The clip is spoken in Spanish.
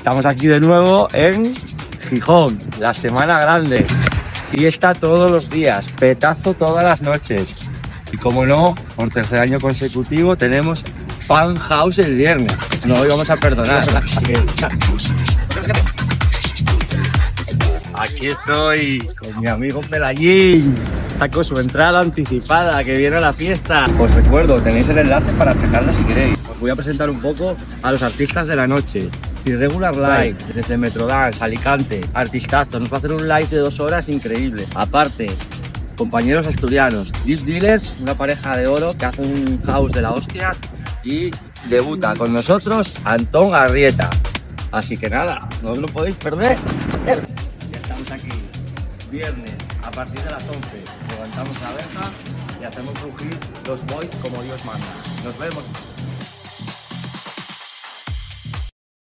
Estamos aquí de nuevo en Gijón, la Semana Grande. Fiesta todos los días, petazo todas las noches. Y como no, por tercer año consecutivo tenemos Fan House el viernes. No lo íbamos a perdonar. Aquí estoy con mi amigo Pelayín. Está con su entrada anticipada que viene a la fiesta. Os recuerdo, tenéis el enlace para checarla si queréis. Os voy a presentar un poco a los artistas de la noche. Irregular Live, desde Metrodance, Alicante, artistazo. Nos va a hacer un live de 2 horas increíble. Aparte, compañeros asturianos, Deep Dealers, una pareja de oro que hace un house de la hostia. Y debuta con nosotros Antón Arrieta. Así que nada, no os lo podéis perder. Ya estamos aquí, viernes, a partir de las 11. Levantamos la verja y hacemos rugir los boys como Dios manda. Nos vemos.